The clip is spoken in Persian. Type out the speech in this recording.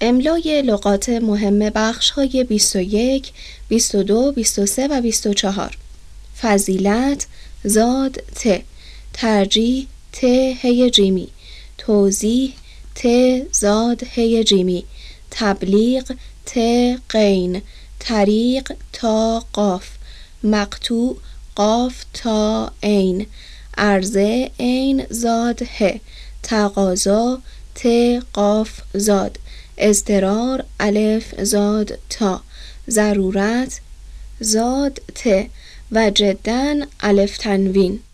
املای لغات مهم بخش‌های 21، 22، 23 و 24. فضیلت زاد ت، ترجیح ت هی جیمی، توضیح ت زاد هی جیمی، تبلیغ ت غین، طریق تا قاف، مقطوع قاف تا عین، عرضه عین زاد ه، تقاضا ت قاف زاد، اضطرار الف زاد تا، ضرورت زاد ت و جدن الف تنوین.